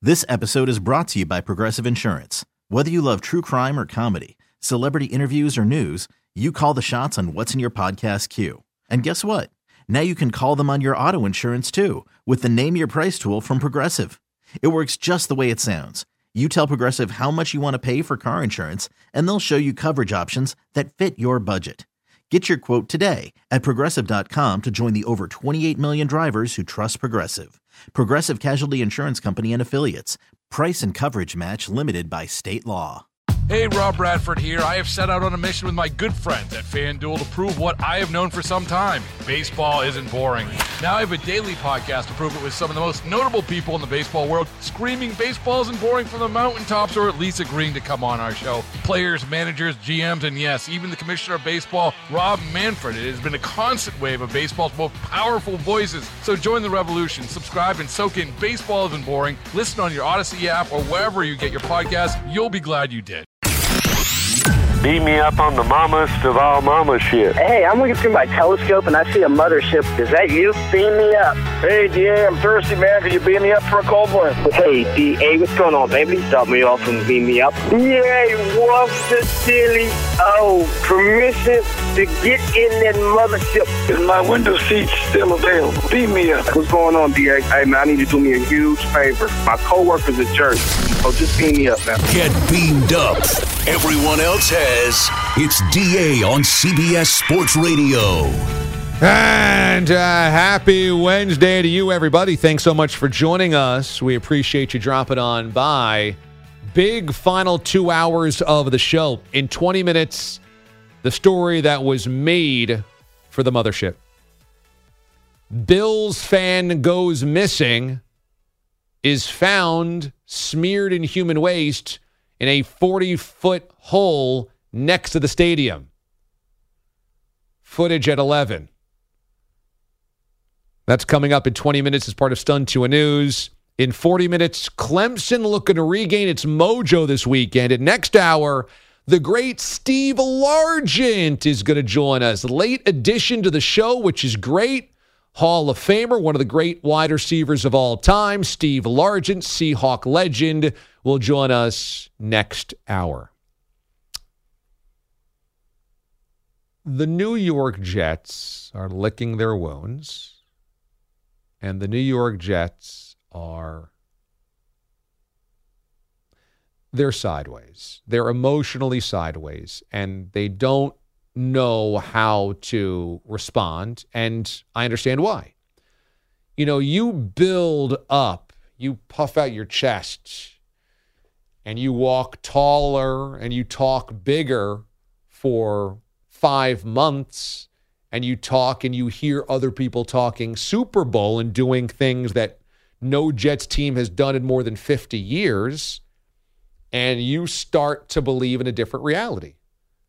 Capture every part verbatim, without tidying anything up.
This episode is brought to you by Progressive Insurance. Whether you love true crime or comedy, celebrity interviews or news, you call the shots on what's in your podcast queue. And guess what? Now you can call them on your auto insurance too with the Name Your Price tool from Progressive. It works just the way it sounds. You tell Progressive how much you want to pay for car insurance, and they'll show you coverage options that fit your budget. Get your quote today at Progressive dot com to join the over twenty-eight million drivers who trust Progressive. Progressive Casualty Insurance Company and Affiliates. Price and coverage match limited by state law. Hey, Rob Bradford here. I have set out on a mission with my good friends at FanDuel to prove what I have known for some time. Baseball isn't boring. Now I have a daily podcast to prove it with some of the most notable people in the baseball world, screaming baseball isn't boring from the mountaintops, or at least agreeing to come on our show. Players, managers, G Ms, and yes, even the commissioner of baseball, Rob Manfred. It has been a constant wave of baseball's most powerful voices. So join the revolution. Subscribe and soak in Baseball Isn't Boring. Listen on your Odyssey app or wherever you get your podcasts. You'll be glad you did. Beat me up on the mamas of all mama shit. Hey, I'm looking through my telescope and I see a mothership. Is that you? Beam me up. Hey, D A, I'm thirsty, man. Can you beam me up for a cold one? Hey, D A, what's going on, baby? Stop me off and beam me up. Yay, what's the silly? Oh, permission to get in that mothership. Is my window seat still available? Beam me up. What's going on, D A? Hey, man, I need you to do me a huge favor. My coworker's a jerk. Oh, just beam me up, man. Get beamed up. Everyone else has. It's D A on C B S Sports Radio. And uh, happy Wednesday to you, everybody. Thanks so much for joining us. We appreciate you dropping on by. Big final two hours of the show. In twenty minutes, the story that was made for the mothership. Bills fan goes missing, is found smeared in human waste in a forty-foot hole next to the stadium. Footage at eleven. That's coming up in twenty minutes as part of Stun to a News. In forty minutes, Clemson looking to regain its mojo this weekend. At next hour, the great Steve Largent is going to join us. Late addition to the show, which is great. Hall of Famer, one of the great wide receivers of all time, Steve Largent, Seahawk legend, will join us next hour. The New York Jets are licking their wounds, and the New York Jets are, they're sideways. They're emotionally sideways, and they don't know how to respond, and I understand why. You know, you build up, you puff out your chest, and you walk taller, and you talk bigger for five months, and you talk and you hear other people talking Super Bowl and doing things that no Jets team has done in more than fifty years, and you start to believe in a different reality.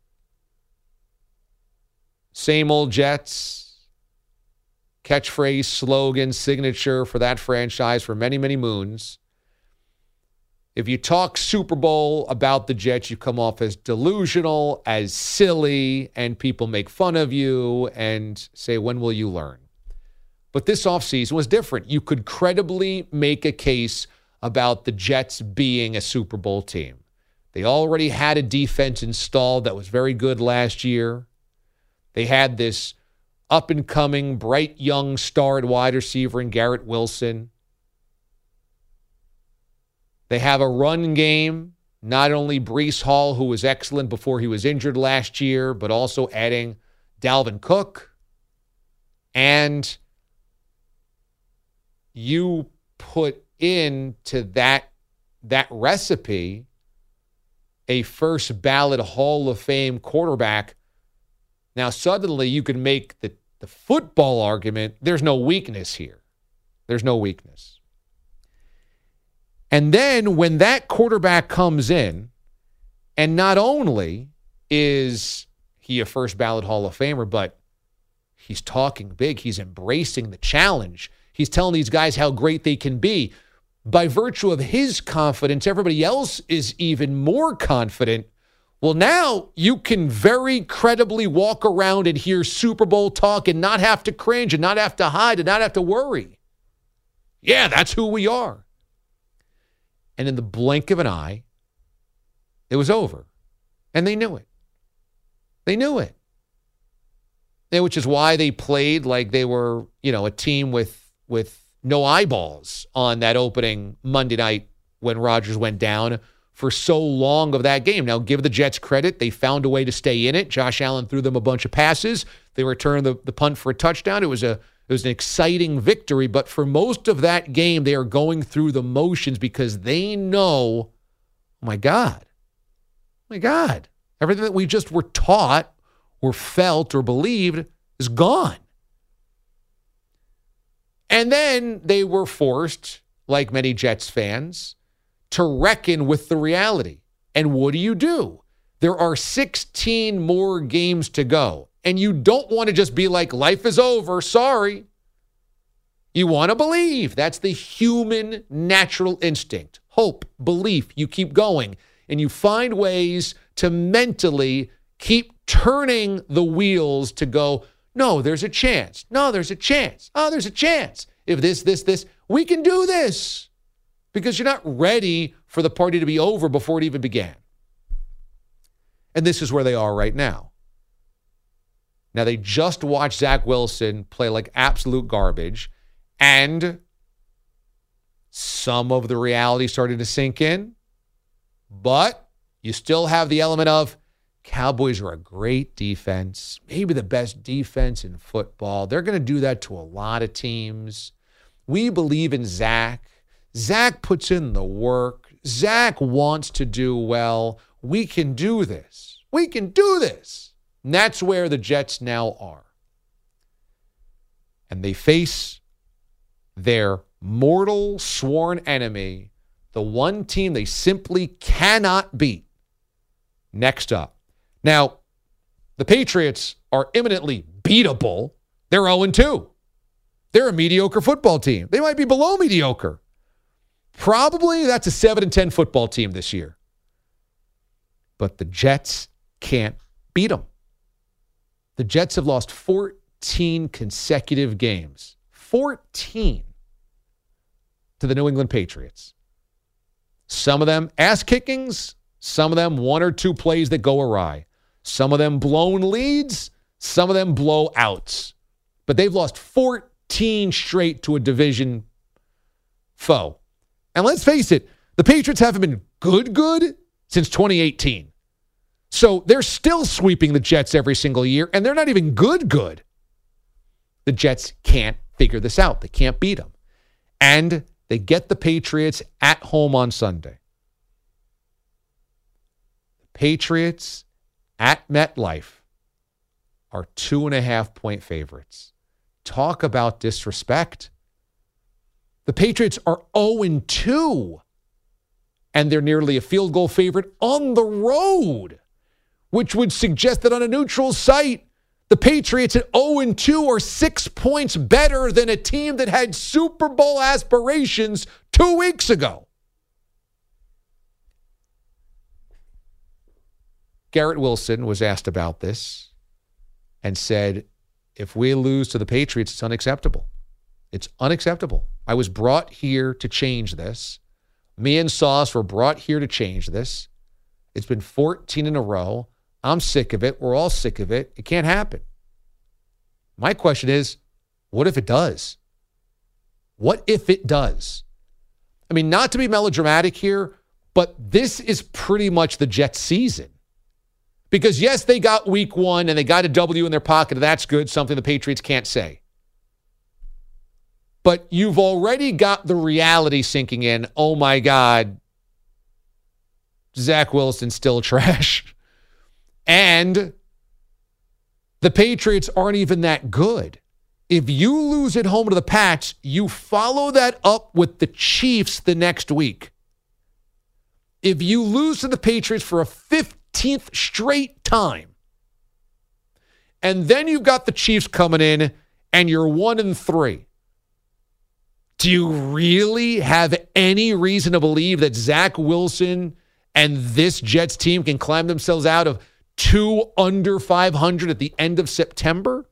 Same old Jets, catchphrase, slogan, signature for that franchise for many, many moons. If you talk Super Bowl about the Jets, you come off as delusional, as silly, and people make fun of you and say, when will you learn? But this offseason was different. You could credibly make a case about the Jets being a Super Bowl team. They already had a defense installed that was very good last year. They had this up-and-coming, bright young star at wide receiver in Garrett Wilson. They have a run game, not only Breece Hall, who was excellent before he was injured last year, but also adding Dalvin Cook. And you put into that, that recipe a first ballot Hall of Fame quarterback. Now, suddenly you can make the, the football argument. There's no weakness here. There's no weakness. And then when that quarterback comes in, and not only is he a first ballot Hall of Famer, but he's talking big. He's embracing the challenge. He's telling these guys how great they can be. By virtue of his confidence, everybody else is even more confident. Well, now you can very credibly walk around and hear Super Bowl talk and not have to cringe and not have to hide and not have to worry. Yeah, that's who we are. And in the blink of an eye, it was over. And they knew it. They knew it. And which is why they played like they were, you know, a team with with no eyeballs on that opening Monday night when Rodgers went down for so long of that game. Now, give the Jets credit. They found a way to stay in it. Josh Allen threw them a bunch of passes. They returned the, the punt for a touchdown. It was a it was an exciting victory. But for most of that game, they are going through the motions because they know, oh my God, oh my God, everything that we just were taught or felt or believed is gone. And then they were forced, like many Jets fans, to reckon with the reality. And what do you do? There are sixteen more games to go. And you don't want to just be like, life is over, sorry. You want to believe. That's the human natural instinct. Hope, belief. You keep going. And you find ways to mentally keep turning the wheels to go, no, there's a chance. No, there's a chance. Oh, there's a chance. If this, this, this, we can do this. Because you're not ready for the party to be over before it even began. And this is where they are right now. Now, they just watched Zach Wilson play like absolute garbage, and some of the reality started to sink in, but you still have the element of Cowboys are a great defense, maybe the best defense in football. They're going to do that to a lot of teams. We believe in Zach. Zach puts in the work. Zach wants to do well. We can do this. We can do this. And that's where the Jets now are. And they face their mortal sworn enemy, the one team they simply cannot beat. Next up. Now, the Patriots are imminently beatable. They're oh and two. They're a mediocre football team. They might be below mediocre. Probably that's a seven and ten football team this year. But the Jets can't beat them. The Jets have lost fourteen consecutive games. fourteen to the New England Patriots. Some of them ass kickings. Some of them one or two plays that go awry. Some of them blown leads. Some of them blowouts. But they've lost fourteen straight to a division foe. And let's face it, the Patriots haven't been good, good since twenty eighteen. So they're still sweeping the Jets every single year, and they're not even good, good. The Jets can't figure this out. They can't beat them. And they get the Patriots at home on Sunday. The Patriots at MetLife are two and a half point favorites. Talk about disrespect. The Patriots are oh and two, and they're nearly a field goal favorite on the road, which would suggest that on a neutral site, the Patriots at oh and two are six points better than a team that had Super Bowl aspirations two weeks ago. Garrett Wilson was asked about this and said, if we lose to the Patriots, it's unacceptable. It's unacceptable. I was brought here to change this. Me and Sauce were brought here to change this. It's been fourteen in a row. I'm sick of it. We're all sick of it. It can't happen. My question is, what if it does? What if it does? I mean, not to be melodramatic here, but this is pretty much the Jets season. Because, yes, they got week one and they got a W in their pocket, and that's good, something the Patriots can't say. But you've already got the reality sinking in. Oh, my God, Zach Wilson's still trash. And the Patriots aren't even that good. If you lose at home to the Pats, you follow that up with the Chiefs the next week. If you lose to the Patriots for a fifteenth straight time, and then you've got the Chiefs coming in and you're one and three, do you really have any reason to believe that Zach Wilson and this Jets team can climb themselves out of two under five hundred at the end of September?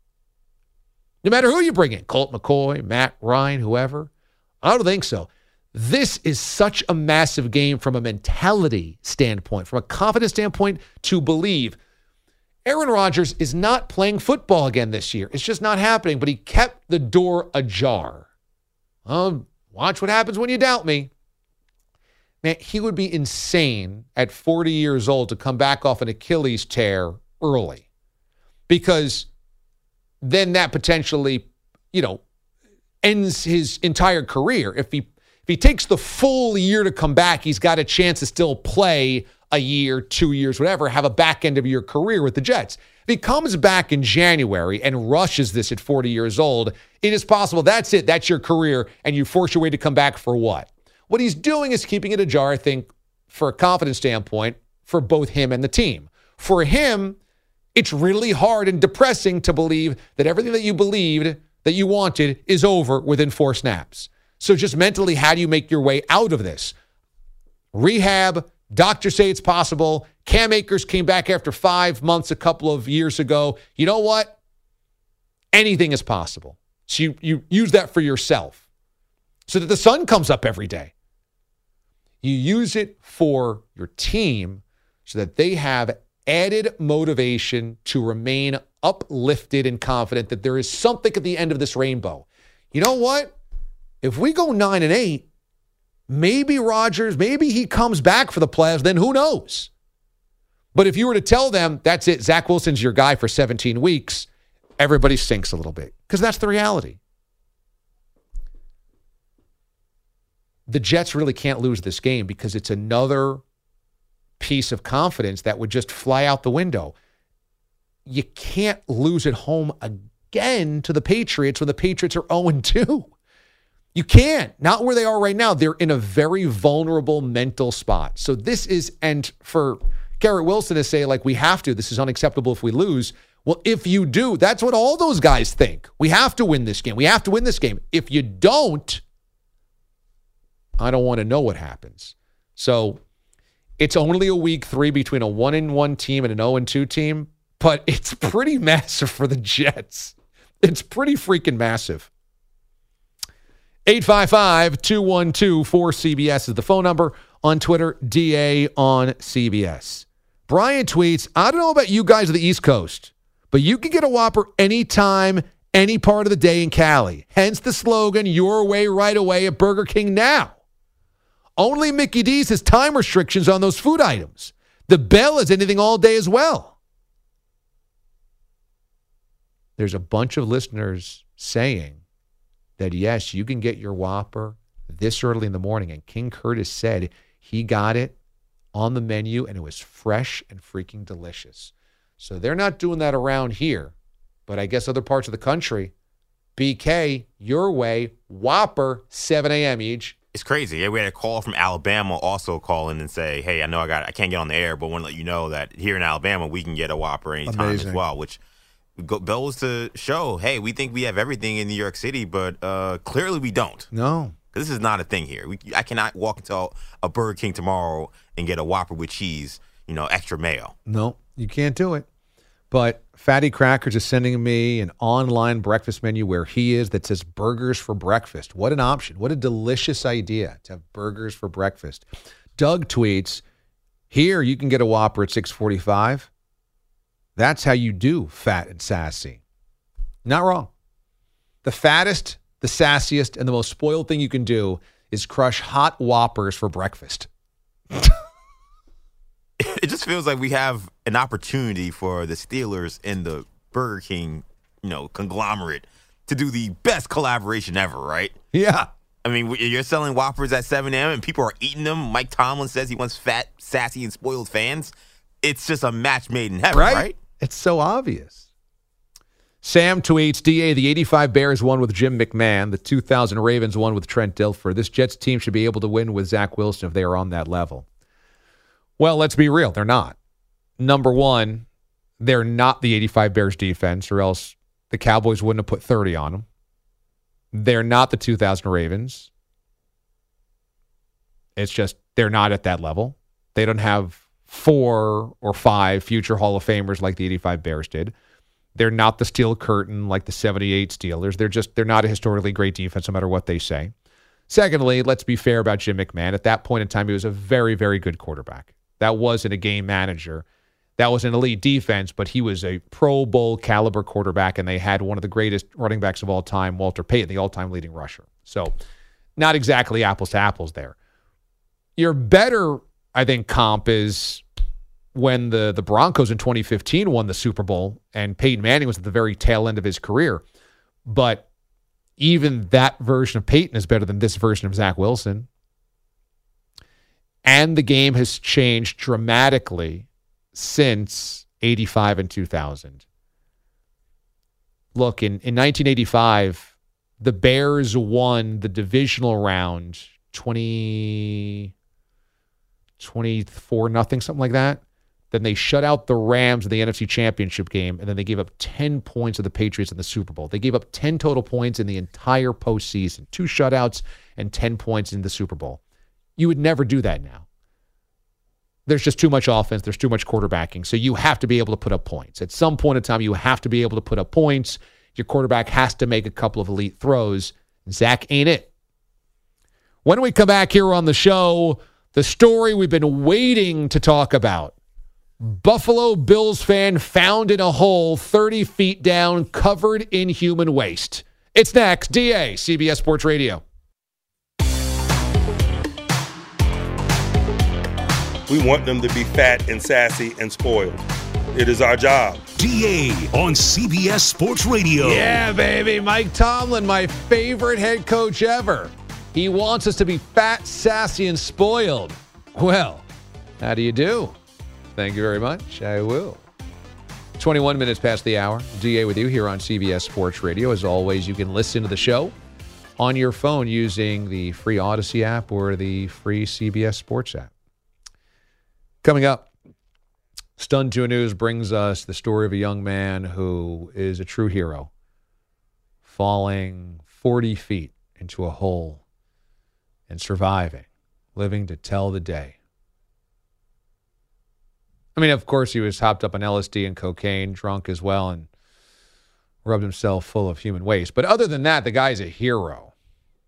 No matter who you bring in, Colt McCoy, Matt Ryan, whoever. I don't think so. This is such a massive game from a mentality standpoint, from a confidence standpoint, to believe Aaron Rodgers is not playing football again this year. It's just not happening, but he kept the door ajar. Um, watch what happens when you doubt me. Man, he would be insane at forty years old to come back off an Achilles tear early, because then that potentially, you know, ends his entire career. If he if he takes the full year to come back, he's got a chance to still play a year, two years, whatever, have a back end of your career with the Jets. If he comes back in January and rushes this at forty years old, it is possible that's it, that's your career, and you force your way to come back for what? What he's doing is keeping it ajar, I think, for a confidence standpoint, for both him and the team. For him, it's really hard and depressing to believe that everything that you believed, that you wanted, is over within four snaps. So just mentally, how do you make your way out of this? Rehab, doctors say it's possible. Cam Akers came back after five months a couple of years ago. You know what? Anything is possible. So you, you use that for yourself so that the sun comes up every day. You use it for your team so that they have added motivation to remain uplifted and confident that there is something at the end of this rainbow. You know what? If we go nine and eight, maybe Rodgers, maybe he comes back for the playoffs, then who knows? But if you were to tell them, that's it, Zach Wilson's your guy for seventeen weeks, everybody sinks a little bit because that's the reality. The Jets really can't lose this game because it's another piece of confidence that would just fly out the window. You can't lose at home again to the Patriots when the Patriots are oh and two. You can't. Not where they are right now. They're in a very vulnerable mental spot. So this is, and for Garrett Wilson to say, like, we have to, this is unacceptable if we lose. Well, if you do, that's what all those guys think. We have to win this game. We have to win this game. If you don't, I don't want to know what happens. So it's only a week three between a one and one team and an oh and two team, but it's pretty massive for the Jets. It's pretty freaking massive. eight five five, two one two, four C B S is the phone number. On Twitter, D A on C B S. Brian tweets, I don't know about you guys of the East Coast, but you can get a Whopper anytime, any part of the day in Cali. Hence the slogan, your way right away at Burger King now. Only Mickey D's has time restrictions on those food items. The Bell is anything all day as well. There's a bunch of listeners saying that, yes, you can get your Whopper this early in the morning. And King Curtis said he got it on the menu and it was fresh and freaking delicious. So they're not doing that around here. But I guess other parts of the country, B K, your way, Whopper, seven a.m. each. It's crazy. Yeah, we had a call from Alabama also call in and say, hey, I know I got I can't get on the air, but want to let you know that here in Alabama, we can get a Whopper anytime Amazing. As well, which goes to show, hey, we think we have everything in New York City, but uh, clearly we don't. No. This is not a thing here. We, I cannot walk into a Burger King tomorrow and get a Whopper with cheese, you know, extra mayo. No, you can't do it. But Fatty Crackers is sending me an online breakfast menu where he is that says burgers for breakfast. What an option. What a delicious idea to have burgers for breakfast. Doug tweets, here you can get a Whopper at six forty-five. That's how you do fat and sassy. Not wrong. The fattest, the sassiest, and the most spoiled thing you can do is crush hot Whoppers for breakfast. It just feels like we have an opportunity for the Steelers and the Burger King, you know, conglomerate to do the best collaboration ever, right? Yeah. I mean, you're selling Whoppers at seven a.m. and people are eating them. Mike Tomlin says he wants fat, sassy, and spoiled fans. It's just a match made in heaven, right? right? It's so obvious. Sam tweets, D A, the eighty-five Bears won with Jim McMahon. The two thousand Ravens won with Trent Dilfer. This Jets team should be able to win with Zach Wilson if they are on that level. Well, let's be real. They're not. Number one, they're not the eighty-five Bears defense, or else the Cowboys wouldn't have put thirty on them. They're not the two thousand Ravens. It's just they're not at that level. They don't have four or five future Hall of Famers like the eighty-five Bears did. They're not the Steel Curtain like the seventy-eight Steelers. They're just they're not a historically great defense no matter what they say. Secondly, let's be fair about Jim McMahon. At that point in time, he was a very, very good quarterback. That wasn't a game manager. That was an elite defense, but he was a Pro Bowl caliber quarterback, and they had one of the greatest running backs of all time, Walter Payton, the all-time leading rusher. So not exactly apples to apples there. Your better, I think, comp is when the, the Broncos in twenty fifteen won the Super Bowl, and Peyton Manning was at the very tail end of his career. But even that version of Peyton is better than this version of Zach Wilson. And the game has changed dramatically since eighty-five and two thousand. Look, in, in nineteen eighty-five, the Bears won the divisional round twenty, twenty-four nothing, something like that. Then they shut out the Rams in the N F C Championship game, and then they gave up ten points to the Patriots in the Super Bowl. They gave up ten total points in the entire postseason, two shutouts and ten points in the Super Bowl. You would never do that now. There's just too much offense. There's too much quarterbacking. So you have to be able to put up points. At some point in time, you have to be able to put up points. Your quarterback has to make a couple of elite throws. Zach ain't it. When we come back here on the show, the story we've been waiting to talk about. Buffalo Bills fan found in a hole thirty feet down, covered in human waste. It's next. D A, C B S Sports Radio. We want them to be fat and sassy and spoiled. It is our job. D A on C B S Sports Radio. Yeah, baby. Mike Tomlin, my favorite head coach ever. He wants us to be fat, sassy, and spoiled. Well, how do you do? Thank you very much. I will. twenty-one minutes past the hour. D A with you here on C B S Sports Radio. As always, you can listen to the show on your phone using the free Odyssey app or the free C B S Sports app. Coming up, Stun two News brings us the story of a young man who is a true hero, falling forty feet into a hole and surviving, living to tell the day. I mean, of course, he was hopped up on L S D and cocaine, drunk as well, and rubbed himself full of human waste. But other than that, the guy's a hero.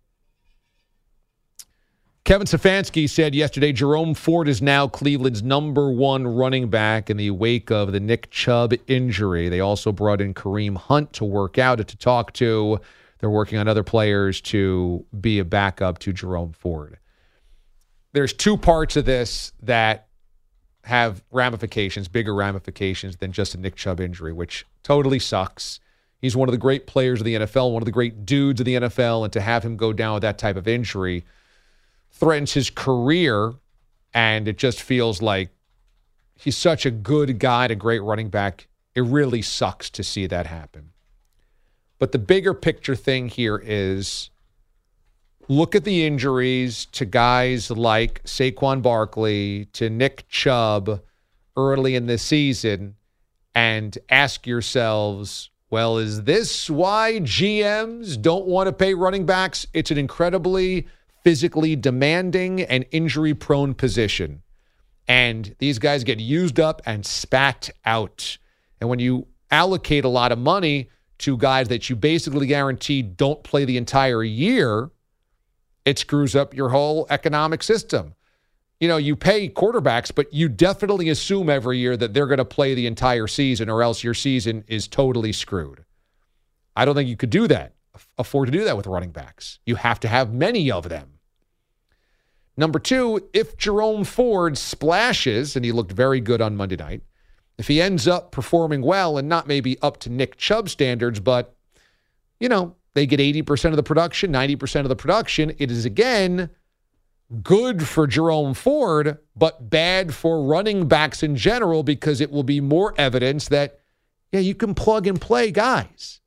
Kevin Stefanski said yesterday Jerome Ford is now Cleveland's number one running back in the wake of the Nick Chubb injury. They also brought in Kareem Hunt to work out and to talk to. They're working on other players to be a backup to Jerome Ford. There's two parts of this that have ramifications, bigger ramifications than just a Nick Chubb injury, which totally sucks. He's one of the great players of the N F L, one of the great dudes of the N F L, and to have him go down with that type of injury threatens his career, and it just feels like he's such a good guy and a great running back. It really sucks to see that happen. But the bigger picture thing here is look at the injuries to guys like Saquon Barkley, to Nick Chubb early in the season, and ask yourselves, well, is this why G Ms don't want to pay running backs? It's an incredibly physically demanding and injury-prone position. And these guys get used up and spat out. And when you allocate a lot of money to guys that you basically guarantee don't play the entire year, it screws up your whole economic system. You know, you pay quarterbacks, but you definitely assume every year that they're going to play the entire season, or else your season is totally screwed. I don't think you could do that, afford to do that with running backs. You have to have many of them. Number two, if Jerome Ford splashes, and he looked very good on Monday night, if he ends up performing well and not maybe up to Nick Chubb standards, but, you know, they get eighty percent of the production, ninety percent of the production, it is, again, good for Jerome Ford, but bad for running backs in general, because it will be more evidence that, yeah, you can plug and play guys.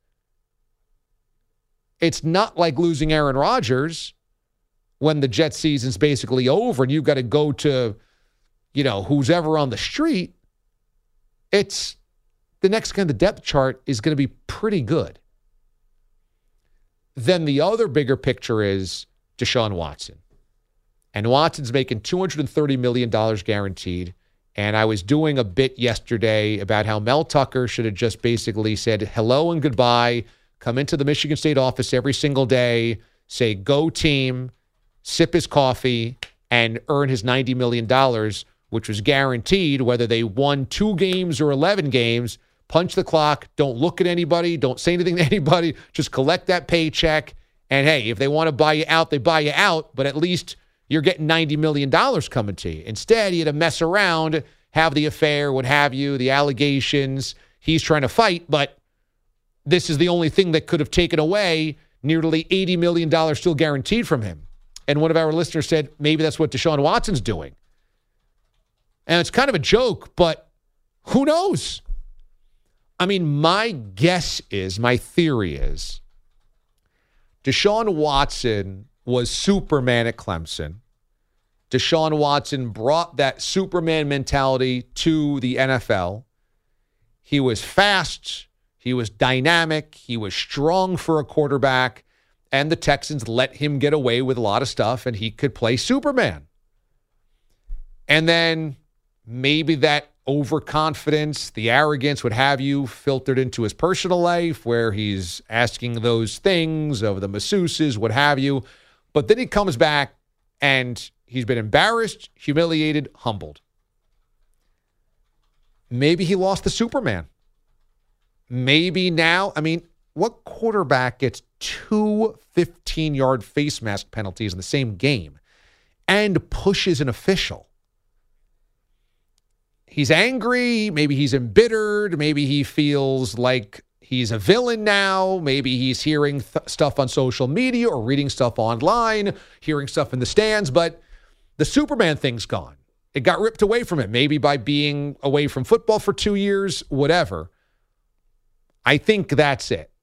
It's not like losing Aaron Rodgers when the Jet season's basically over and you've got to go to, you know, who's ever on the street. It's the next guy on the depth chart is going to be pretty good. Then the other bigger picture is Deshaun Watson. And Watson's making two hundred thirty million dollars guaranteed. And I was doing a bit yesterday about how Mel Tucker should have just basically said hello and goodbye, come into the Michigan State office every single day, say, go team, sip his coffee, and earn his ninety million dollars, which was guaranteed whether they won two games or eleven games. Punch the clock, don't look at anybody, don't say anything to anybody, just collect that paycheck. And hey, if they want to buy you out, they buy you out, but at least you're getting ninety million dollars coming to you. Instead, you had to mess around, have the affair, what have you, the allegations. He's trying to fight, but this is the only thing that could have taken away nearly eighty million dollars still guaranteed from him. And one of our listeners said, maybe that's what Deshaun Watson's doing. And it's kind of a joke, but who knows? I mean, my guess is, my theory is, Deshaun Watson was Superman at Clemson. Deshaun Watson brought that Superman mentality to the N F L. He was fast. He was dynamic. He was strong for a quarterback. And the Texans let him get away with a lot of stuff, and he could play Superman. And then maybe that overconfidence, the arrogance, what have you, filtered into his personal life where he's asking those things of the masseuses, what have you. But then he comes back and he's been embarrassed, humiliated, humbled. Maybe he lost the Superman. Maybe now, I mean, what quarterback gets two fifteen-yard face mask penalties in the same game and pushes an official? He's angry. Maybe he's embittered. Maybe he feels like he's a villain now. Maybe he's hearing th- stuff on social media or reading stuff online, hearing stuff in the stands. But the Superman thing's gone. It got ripped away from him, maybe by being away from football for two years, whatever. I think that's it.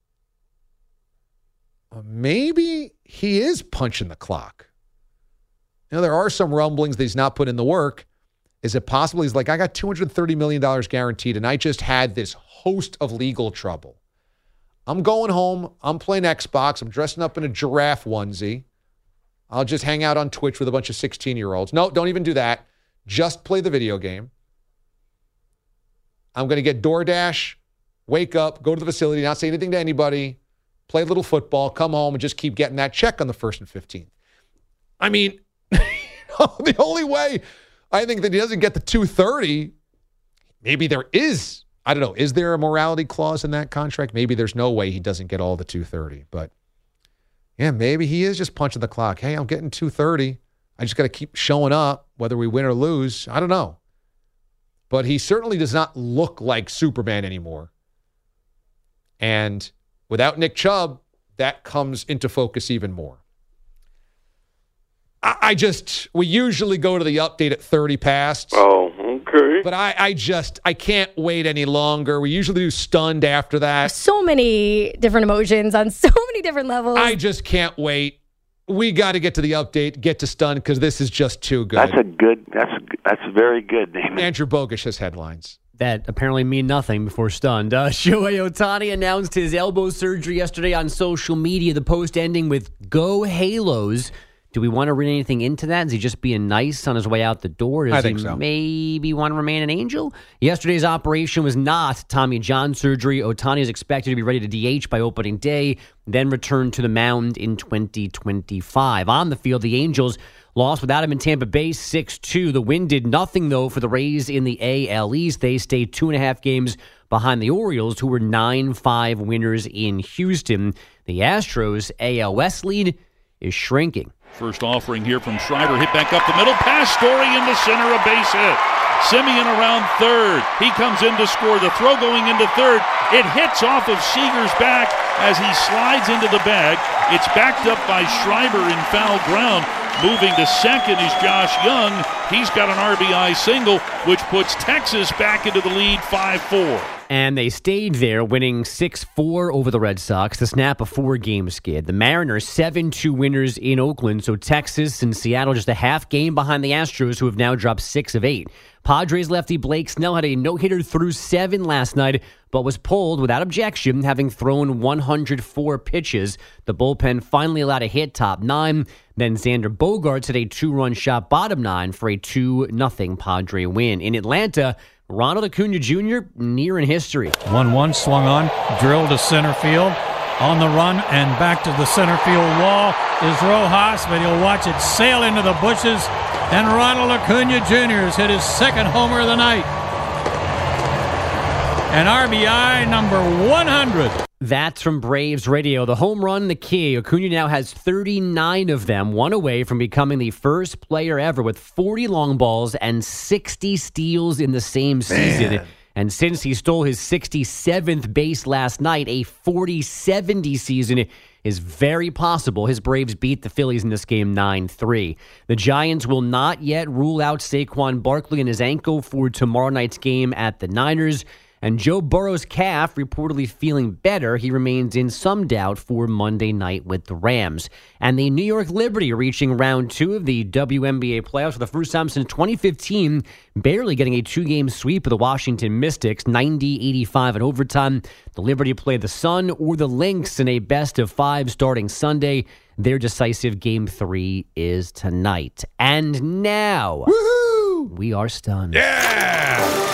Maybe he is punching the clock. You know, there are some rumblings that he's not put in the work. Is it possible he's like, I got two hundred thirty million dollars guaranteed, and I just had this host of legal trouble. I'm going home. I'm playing Xbox. I'm dressing up in a giraffe onesie. I'll just hang out on Twitch with a bunch of sixteen-year-olds. No, don't even do that. Just play the video game. I'm going to get DoorDash, wake up, go to the facility, not say anything to anybody, play a little football, come home, and just keep getting that check on the first and fifteenth. I mean, the only way I think that he doesn't get the two thirty, maybe there is, I don't know, is there a morality clause in that contract? Maybe there's no way he doesn't get all the two thirty. But, yeah, maybe he is just punching the clock. Hey, I'm getting two thirty. I just got to keep showing up, whether we win or lose. I don't know. But he certainly does not look like Superman anymore. And without Nick Chubb, that comes into focus even more. I, I just, we usually go to the update at thirty past. Oh, okay. But I, I just, I can't wait any longer. We usually do stunned after that. So many different emotions on so many different levels. I just can't wait. We got to get to the update, get to stunned, because this is just too good. That's a good, that's that's very good, Damon. Andrew Bogusch has headlines. That apparently mean nothing before stunned. Uh, Shohei Ohtani announced his elbow surgery yesterday on social media. The post ending with "Go Halos." Do we want to read anything into that? Is he just being nice on his way out the door? Does I think he so. Maybe want to remain an angel? Yesterday's operation was not Tommy John surgery. Ohtani is expected to be ready to D H by opening day, then return to the mound in twenty twenty-five. On the field, the Angels lost without him in Tampa Bay six two. The win did nothing, though, for the Rays in the A L East. They stayed two and a half games behind the Orioles, who were nine five winners in Houston. The Astros' A L West lead is shrinking. First offering here from Schreiber. Hit back up the middle. Pass Story into center. A base hit. Simeon around third. He comes in to score. The throw going into third. It hits off of Seager's back as he slides into the bag. It's backed up by Schreiber in foul ground. Moving to second is Josh Young. He's got an R B I single, which puts Texas back into the lead five four. And they stayed there, winning six four over the Red Sox to snap a four-game skid. The Mariners seven two winners in Oakland, so Texas and Seattle just a half game behind the Astros, who have now dropped six of eight. Padres lefty Blake Snell had a no-hitter through seven last night, but was pulled without objection, having thrown one hundred four pitches. The bullpen finally allowed a hit, top nine. Then Xander Bogaerts had a two-run shot, bottom nine, for a two nothing Padre win. In Atlanta, Ronald Acuna Junior near in history. one one swung on, drilled to center field. On the run and back to the center field wall is Rojas, but he'll watch it sail into the bushes. And Ronald Acuna Junior has hit his second homer of the night. And R B I number one hundred. That's from Braves Radio. The home run, the key. Acuna now has thirty-nine of them, one away from becoming the first player ever with forty long balls and sixty steals in the same season. Man. And since he stole his sixty-seventh base last night, a forty seventy season is very possible. His Braves beat the Phillies in this game nine three. The Giants will not yet rule out Saquon Barkley and his ankle for tomorrow night's game at the Niners. And Joe Burrow's calf reportedly feeling better. He remains in some doubt for Monday night with the Rams. And the New York Liberty reaching round two of the W N B A playoffs for the first time since twenty fifteen, barely getting a two-game sweep of the Washington Mystics, ninety eighty-five in overtime. The Liberty play the Sun or the Lynx in a best-of-five starting Sunday. Their decisive game three is tonight. And now, Woohoo! We are stunned. Yeah!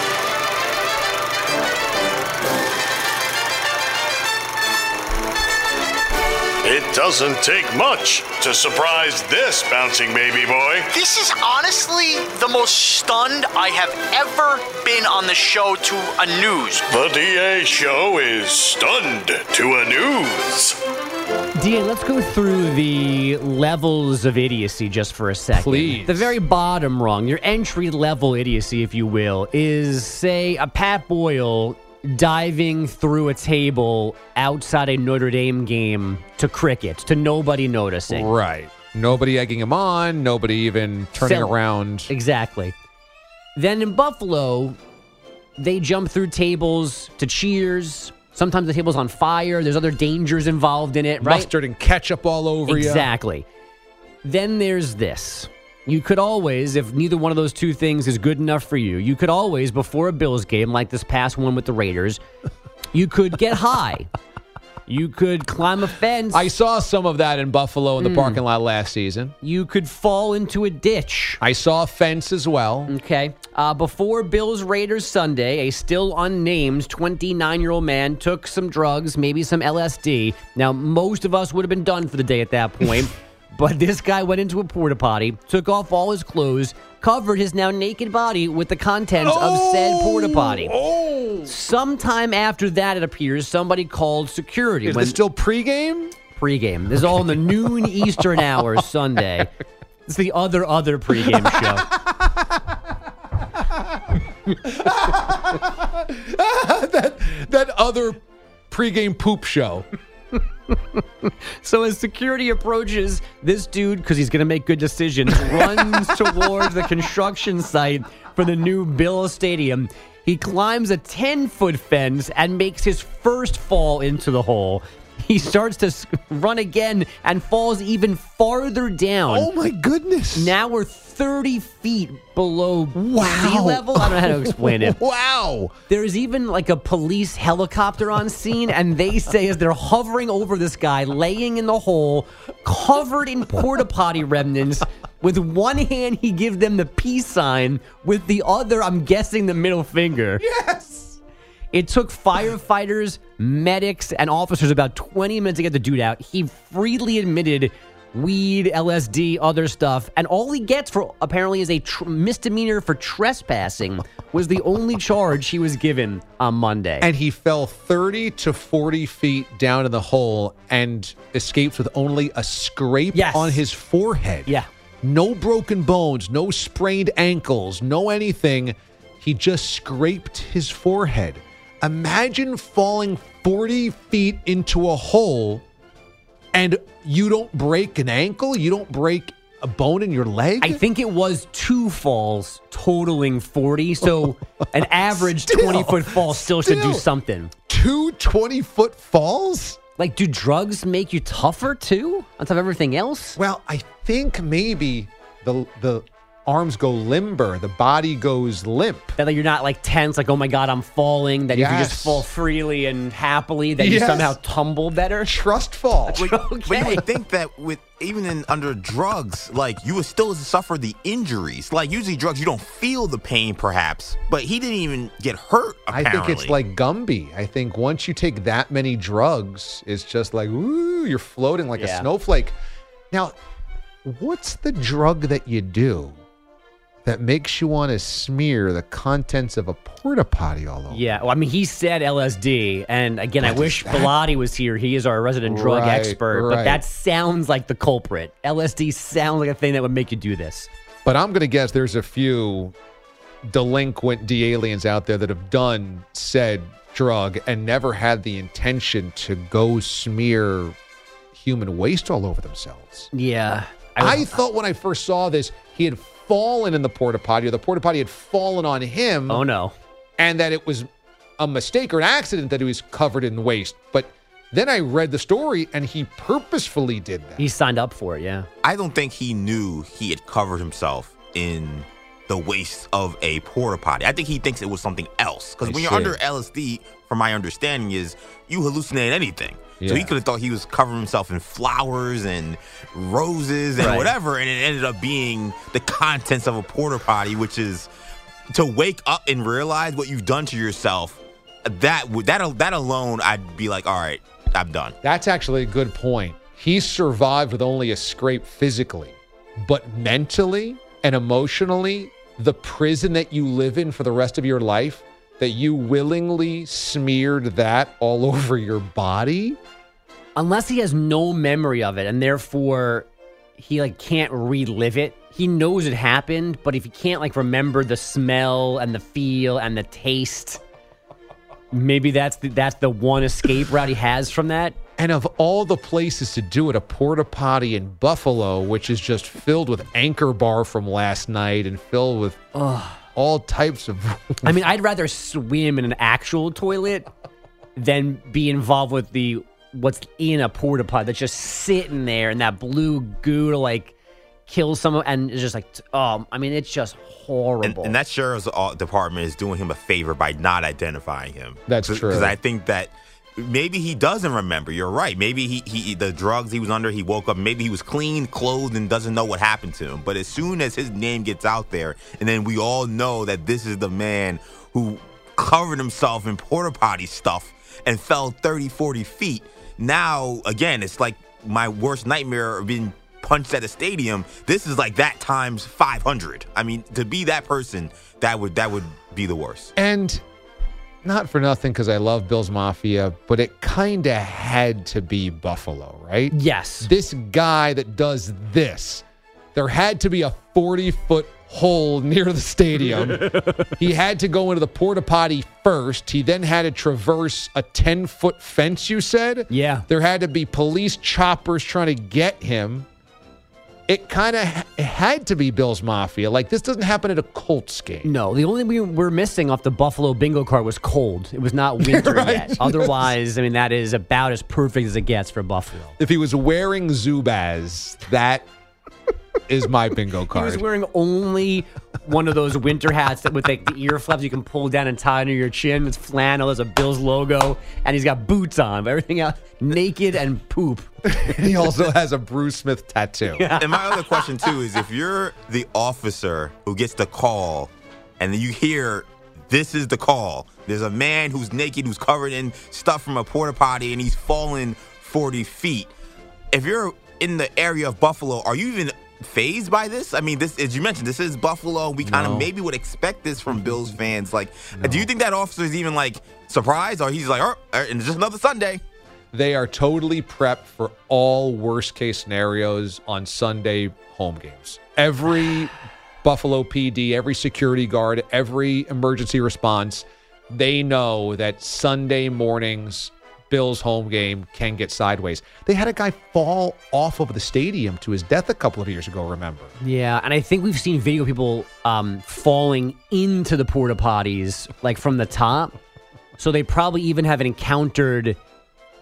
It doesn't take much to surprise this bouncing baby boy. This is honestly the most stunned I have ever been on the show to a news. The D A show is stunned to a news. D A, let's go through the levels of idiocy just for a second. Please. The very bottom rung, your entry-level idiocy, if you will, is, say, a Pat Boyle diving through a table outside a Notre Dame game to crickets, to nobody noticing. Right. Nobody egging him on, nobody even turning So- around. Exactly. Then in Buffalo, they jump through tables to cheers. Sometimes the table's on fire. There's other dangers involved in it, right? Mustard and ketchup all over you. Exactly. Then there's this. You could always, if neither one of those two things is good enough for you, you could always, before a Bills game like this past one with the Raiders, you could get high. You could climb a fence. I saw some of that in Buffalo in the Mm. parking lot last season. You could fall into a ditch. I saw a fence as well. Okay. Uh, before Bills Raiders Sunday, a still unnamed twenty-nine-year-old man took some drugs, maybe some L S D. Now, most of us would have been done for the day at that point. But this guy went into a porta potty, took off all his clothes, covered his now naked body with the contents oh, of said porta potty. Oh. Sometime after that, it appears, somebody called security. Is when, this still pregame? Pregame. This is all in the noon Eastern hour Sunday. It's the other, other pregame show. that, that other pregame poop show. So as security approaches, this dude, because he's going to make good decisions, runs towards the construction site for the new Bill Stadium. He climbs a ten-foot fence and makes his first fall into the hole. He starts to run again and falls even farther down. Oh, my goodness. Now we're thirty feet below wow. sea level. I don't know how to explain it. Wow. There's even like a police helicopter on scene, and they say as they're hovering over this guy, laying in the hole, covered in porta potty remnants, with one hand he gives them the peace sign, with the other, I'm guessing, the middle finger. Yes. It took firefighters, medics, and officers about twenty minutes to get the dude out. He freely admitted weed, L S D, other stuff, and all he gets for apparently is a tr- misdemeanor for trespassing was the only charge he was given on Monday. And he fell thirty to forty feet down in the hole and escaped with only a scrape yes. on his forehead. Yeah. No broken bones, no sprained ankles, no anything. He just scraped his forehead. Imagine falling forty feet into a hole and you don't break an ankle? You don't break a bone in your leg? I think it was two falls totaling forty, so an average twenty-foot fall still, still should do something. Two twenty-foot falls? Like, do drugs make you tougher, too, on top of everything else? Well, I think maybe the the arms go limber. The body goes limp. That like, you're not like tense, like, oh my God, I'm falling. That yes. you can just fall freely and happily. That yes. you somehow tumble better. Trust fall. But, okay. but you would think that with even in under drugs, like you would still suffer the injuries. Like usually drugs, you don't feel the pain perhaps, but he didn't even get hurt, apparently. I think it's like Gumby. I think once you take that many drugs, it's just like, ooh, you're floating like yeah. a snowflake. Now, what's the drug that you do that makes you want to smear the contents of a porta potty all over? Yeah, well, I mean, he said L S D, and again, what I wish Bilotti was here. He is our resident drug right, expert, right. but that sounds like the culprit. L S D sounds like a thing that would make you do this. But I'm going to guess there's a few delinquent D-aliens out there that have done said drug and never had the intention to go smear human waste all over themselves. Yeah. I, I thought when I first saw this, he had fallen in the porta potty, or the porta potty had fallen on him. Oh, no. And that it was a mistake or an accident that he was covered in waste. But then I read the story, and he purposefully did that. He signed up for it, yeah. I don't think he knew he had covered himself in the waste of a porta potty. I think he thinks it was something else. Because when you're see. under L S D, from my understanding, is you hallucinate anything. Yeah. So he could have thought he was covering himself in flowers and roses and Right. whatever, and it ended up being the contents of a porta potty, which is to wake up and realize what you've done to yourself. That would that that alone, I'd be like, all right, I'm done. That's actually a good point. He survived with only a scrape physically, but mentally and emotionally, the prison that you live in for the rest of your life, that you willingly smeared that all over your body. Unless he has no memory of it, and therefore he like can't relive it. He knows it happened, but if he can't like remember the smell and the feel and the taste, maybe that's the, that's the one escape route he has from that. And of all the places to do it, a porta potty in Buffalo, which is just filled with Anchor Bar from last night and filled with Ugh. all types of... I mean, I'd rather swim in an actual toilet than be involved with the what's in a porta potty that's just sitting there and that blue goo to like kill someone, and it's just like, um, I mean, it's just horrible. And, and that sheriff's department is doing him a favor by not identifying him. That's Cause, true. Because I think that maybe he doesn't remember. You're right. Maybe he, he the drugs he was under, he woke up, maybe he was clean, clothed, and doesn't know what happened to him. But as soon as his name gets out there, and then we all know that this is the man who covered himself in porta potty stuff and fell thirty, forty feet. Now, again, it's like my worst nightmare of being punched at a stadium. This is like that times five hundred. I mean, to be that person, that would that would be the worst. And not for nothing, because I love Bill's Mafia, but it kind of had to be Buffalo, right? Yes. This guy that does this, there had to be a forty-foot hole near the stadium. He had to go into the porta potty first. He then had to traverse a ten-foot fence, you said? Yeah. There had to be police choppers trying to get him. It kind of ha- had to be Bill's Mafia. Like, this doesn't happen at a Colts game. No, the only thing we were missing off the Buffalo bingo card was cold. It was not winter Right. yet. Otherwise, I mean, that is about as perfect as it gets for Buffalo. If he was wearing Zubaz, that is my bingo card. He was wearing only one of those winter hats that with like the ear flaps you can pull down and tie under your chin. It's flannel. There's a Bills logo, and he's got boots on. But everything else, naked and poop. He also has a Bruce Smith tattoo. Yeah. And my other question, too, is if you're the officer who gets the call and then you hear this is the call, there's a man who's naked, who's covered in stuff from a porta potty, and he's fallen forty feet. If you're in the area of Buffalo, are you even fazed by this? I mean, this, as you mentioned, this is Buffalo. We kind of No. maybe would expect this from Bills fans. Like, do you think that officer is even like surprised, or he's like, oh, it's just another Sunday? They are totally prepped for all worst case scenarios on Sunday home games. Every Buffalo P D, every security guard, every emergency response, they know that Sunday mornings, Bills home game can get sideways. They had a guy fall off of the stadium to his death a couple of years ago, remember? Yeah, and I think we've seen video of people um, falling into the porta potties, like from the top. So they probably even haven't encountered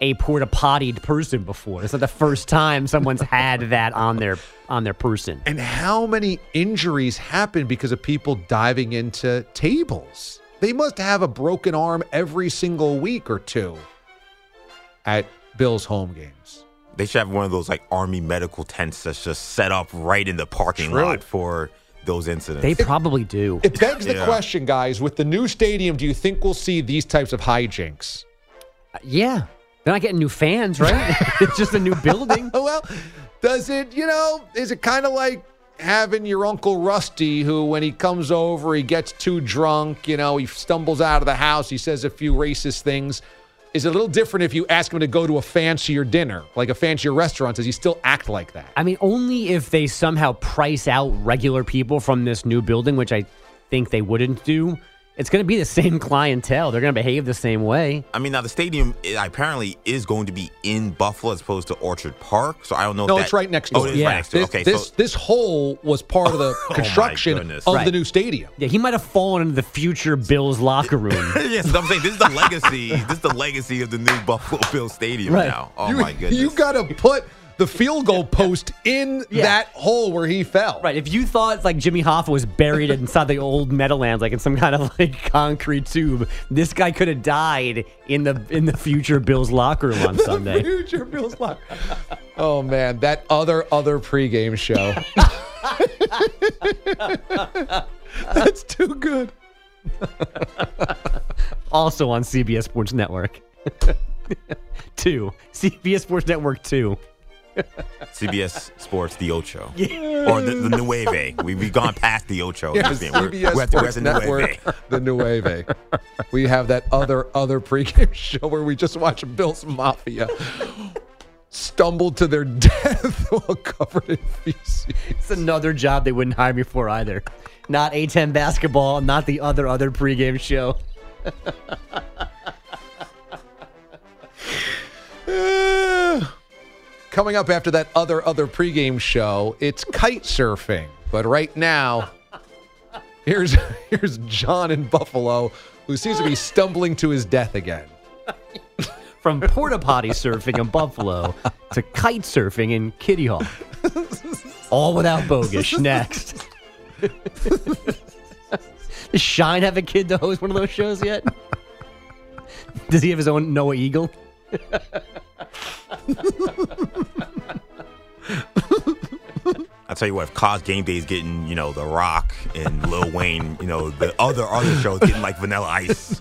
a porta pottied person before. It's not the first time someone's had that on their on their person. And how many injuries happen because of people diving into tables? They must have a broken arm every single week or two at Bills home games. They should have one of those like Army medical tents that's just set up right in the parking True. lot for those incidents. They probably do. It begs the Yeah. question, guys, with the new stadium, do you think we'll see these types of hijinks? Uh, yeah. They're not getting new fans, right? It's just a new building. Well, does it, you know, is it kind of like having your Uncle Rusty who, when he comes over, he gets too drunk, you know, he stumbles out of the house, he says a few racist things. Is it a little different if you ask him to go to a fancier dinner, like a fancier restaurant? Does he still act like that? I mean, only if they somehow price out regular people from this new building, which I think they wouldn't do. It's going to be the same clientele. They're going to behave the same way. I mean, now the stadium it apparently is going to be in Buffalo as opposed to Orchard Park. So I don't know. No, if that, it's right next to oh, it. it is Yeah. right next to it. This, Okay, this, so this hole was part of the my construction goodness. of Right. the new stadium. Yeah, he might have fallen into the future Bills locker room. yes, I'm saying this is the legacy. This is the legacy of the new Buffalo Bills stadium Right. now. Oh you, my goodness! You got to put the field goal post in Yeah. that hole where he fell. Right. If you thought like Jimmy Hoffa was buried inside the old Meadowlands, like in some kind of like concrete tube, this guy could have died in the in the future Bills locker room on Sunday. Future Bills locker. Oh man, that other other pregame show. That's too good. Also on C B S Sports Network. Two. C B S Sports Network two. C B S Sports, the Ocho, Yeah. or the, the Nueve. We, we've gone past the Ocho. Yeah, We're- C we're- B S we're at the- we're at Sports the Network, Nueve. the Nueve. We have that other other pregame show where we just watch Bills Mafia stumble to their death while covered in feces. It's another job they wouldn't hire me for either. Not A ten basketball, not the other other pregame show. Uh, coming up after that other other pregame show, it's kite surfing. But right now, here's here's John in Buffalo, who seems to be stumbling to his death again. From porta potty surfing in Buffalo to kite surfing in Kitty Hawk. All without Bogish. Next. Does Shine have a kid to host one of those shows yet? Does he have his own Noah Eagle? I tell you what, if Cos Game Day is getting, you know, The Rock and Lil Wayne, you know, the other other shows getting like Vanilla Ice.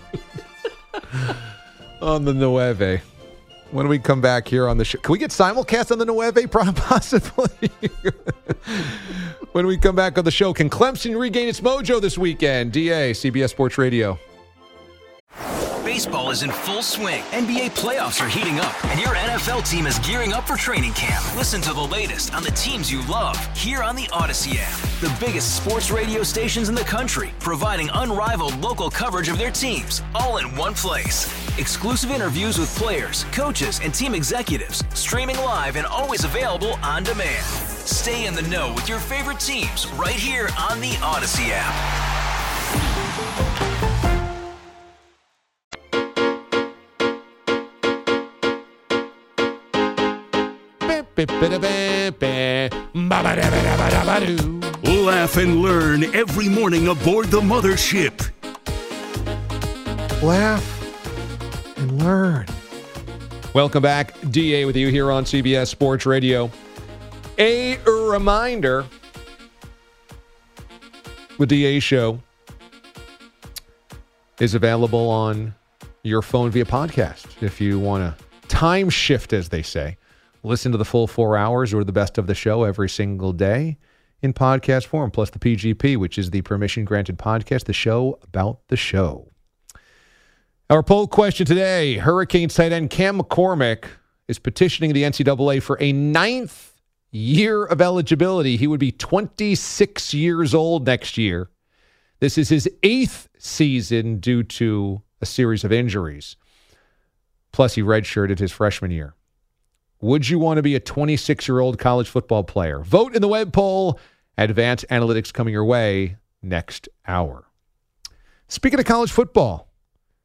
On the Nueve. When we come back here on the show, can we get simulcast on the Nueve, possibly? When we come back on the show, can Clemson regain its mojo this weekend? D A, C B S Sports Radio. Baseball is in full swing. N B A playoffs are heating up, and your N F L team is gearing up for training camp. Listen to the latest on the teams you love here on the Odyssey app. The biggest sports radio stations in the country, providing unrivaled local coverage of their teams, all in one place. Exclusive interviews with players, coaches, and team executives, streaming live and always available on demand. Stay in the know with your favorite teams right here on the Odyssey app. Laugh and learn every morning aboard the mothership. Laugh and learn. Welcome back. D A with you here on C B S Sports Radio. A reminder, the D A show is available on your phone via podcast. If you want to time shift, as they say, listen to the full four hours or the best of the show every single day in podcast form, plus the P G P, which is the permission granted podcast, the show about the show. Our poll question today, Hurricanes tight end Cam McCormick is petitioning the N C double A for a ninth year of eligibility. He would be twenty-six years old next year. This is his eighth season due to a series of injuries. Plus, he redshirted his freshman year. Would you want to be a twenty-six-year-old college football player? Vote in the web poll. Advanced analytics coming your way next hour. Speaking of college football,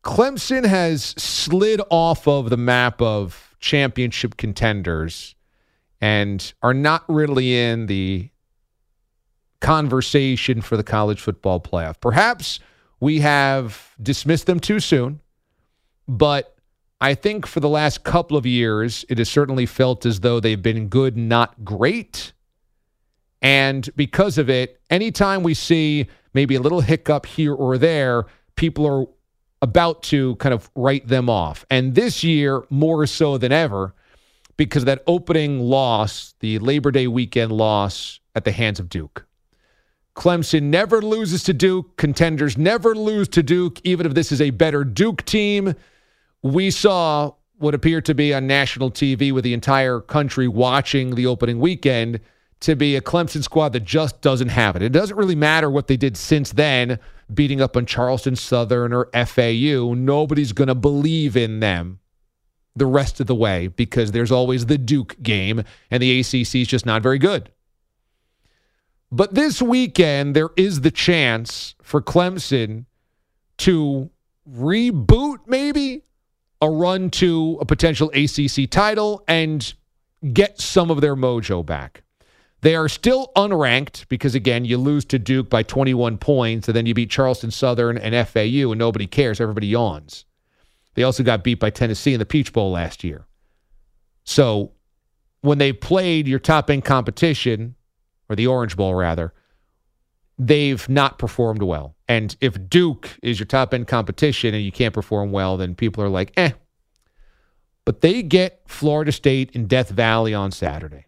Clemson has slid off of the map of championship contenders and are not really in the conversation for the college football playoff. Perhaps we have dismissed them too soon, but I think for the last couple of years, it has certainly felt as though they've been good, not great. And because of it, anytime we see maybe a little hiccup here or there, people are about to kind of write them off. And this year, more so than ever, because of that opening loss, the Labor Day weekend loss at the hands of Duke. Clemson never loses to Duke. Contenders never lose to Duke, even if this is a better Duke team. We saw what appeared to be on national T V with the entire country watching the opening weekend to be a Clemson squad that just doesn't have it. It doesn't really matter what they did since then, beating up on Charleston Southern or F A U. Nobody's going to believe in them the rest of the way because there's always the Duke game, and the A C C is just not very good. But this weekend, there is the chance for Clemson to reboot maybe a run to a potential A C C title and get some of their mojo back. They are still unranked because, again, you lose to Duke by twenty-one points, and then you beat Charleston Southern and F A U, and nobody cares. Everybody yawns. They also got beat by Tennessee in the Peach Bowl last year. So when they played your top-end competition, or the Orange Bowl, rather, they've not performed well. And if Duke is your top-end competition and you can't perform well, then people are like, eh. But they get Florida State in Death Valley on Saturday.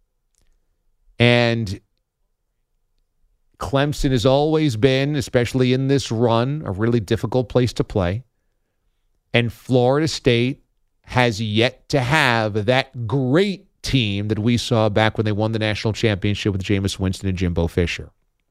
And Clemson has always been, especially in this run, a really difficult place to play. And Florida State has yet to have that great team that we saw back when they won the national championship with Jameis Winston and Jimbo Fisher.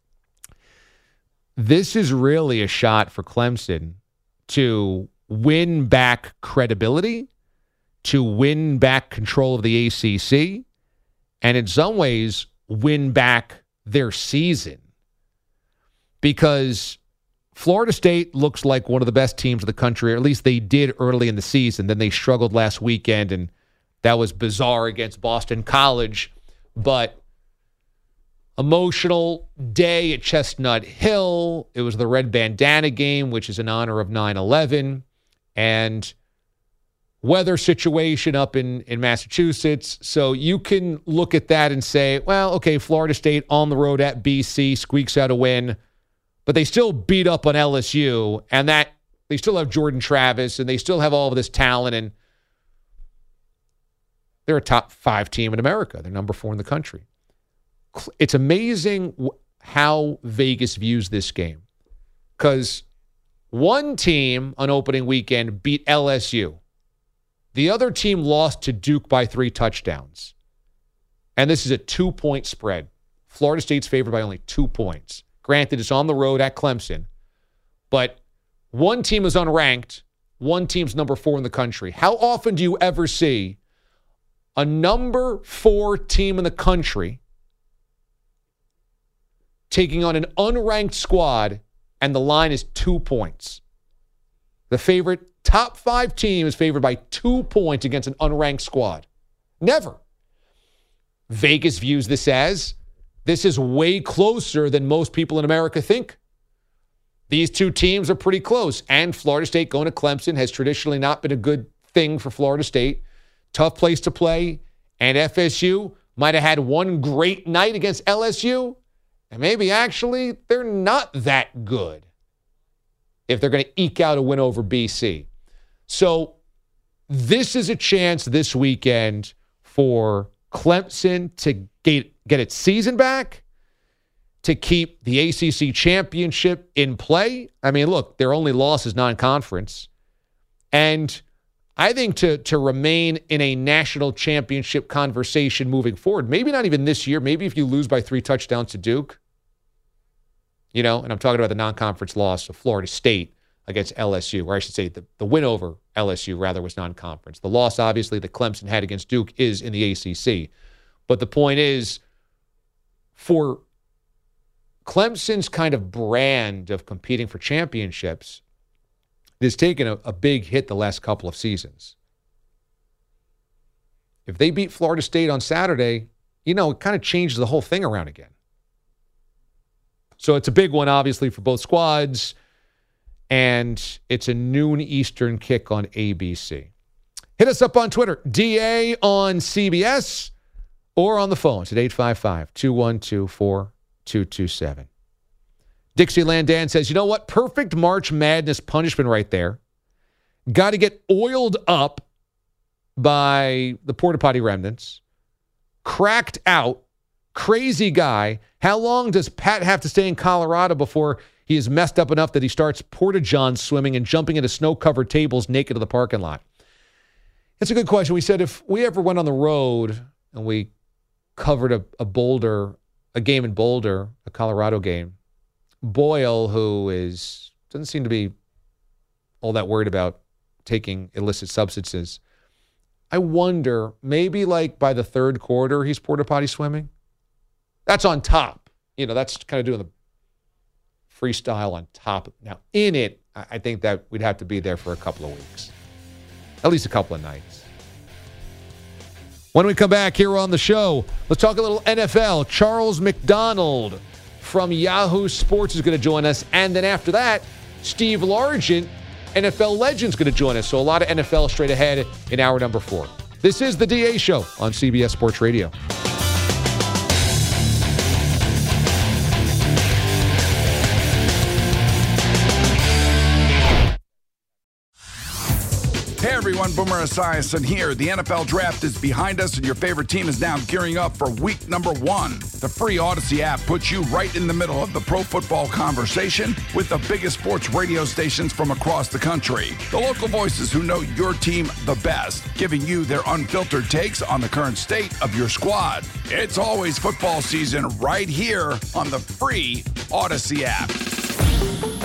This is really a shot for Clemson to win back credibility, to win back control of the A C C, and in some ways win back their season. Because Florida State looks like one of the best teams in the country, or at least they did early in the season. Then they struggled last weekend, and that was bizarre against Boston College. But emotional day at Chestnut Hill. It was the Red Bandana game, which is in honor of nine eleven. And weather situation up in, in Massachusetts. So you can look at that and say, well, okay, Florida State on the road at B C squeaks out a win, but they still beat up on L S U, and that they still have Jordan Travis, and they still have all of this talent, and they're a top five team in America. They're number four in the country. It's amazing how Vegas views this game, because one team on opening weekend beat L S U. The other team lost to Duke by three touchdowns. And this is a two-point spread. Florida State's favored by only two points. Granted, it's on the road at Clemson. But one team is unranked. One team's number four in the country. How often do you ever see a number four team in the country taking on an unranked squad and the line is two points? The favorite top five team is favored by two points against an unranked squad. Never. Vegas views this as, this is way closer than most people in America think. These two teams are pretty close. And Florida State going to Clemson has traditionally not been a good thing for Florida State. Tough place to play. And F S U might have had one great night against L S U. And maybe actually they're not that good if they're going to eke out a win over B C. So this is a chance this weekend for Clemson to get, get its season back, to keep the A C C championship in play. I mean, look, their only loss is non-conference. And I think to, to remain in a national championship conversation moving forward, maybe not even this year, maybe if you lose by three touchdowns to Duke, you know, and I'm talking about the non-conference loss of Florida State against L S U, or I should say the, the win over L S U, rather, was non-conference. The loss, obviously, that Clemson had against Duke is in the A C C. But the point is, for Clemson's kind of brand of competing for championships, It has taken a, a big hit the last couple of seasons. If they beat Florida State on Saturday, you know, it kind of changes the whole thing around again. So it's a big one, obviously, for both squads. And it's a noon Eastern kick on A B C. Hit us up on Twitter, D A on C B S, or on the phones at eight five five, two one two, four two two seven. Dixieland Dan says, you know what? Perfect March Madness punishment right there. Got to get oiled up by the porta potty remnants. Cracked out. Crazy guy. How long does Pat have to stay in Colorado before he is messed up enough that he starts porta-john swimming and jumping into snow-covered tables naked in the parking lot? It's a good question. We said if we ever went on the road and we covered a, a Boulder, a game in Boulder, a Colorado game, Boyle, who is doesn't seem to be all that worried about taking illicit substances, I wonder, maybe like by the third quarter, he's porta potty swimming. That's on top. You know, that's kind of doing the freestyle on top. Now, in it, I think that we'd have to be there for a couple of weeks, at least a couple of nights. When we come back here on the show, let's talk a little N F L. Charles McDonald from Yahoo Sports is going to join us. And then after that, Steve Largent, N F L legend's going to join us. So a lot of N F L straight ahead in hour number four. This is the D A Show on C B S Sports Radio. Hey everyone, Boomer Esiason here. The N F L draft is behind us and your favorite team is now gearing up for week number one. The free Odyssey app puts you right in the middle of the pro football conversation with the biggest sports radio stations from across the country. The local voices who know your team the best, giving you their unfiltered takes on the current state of your squad. It's always football season right here on the free Odyssey app.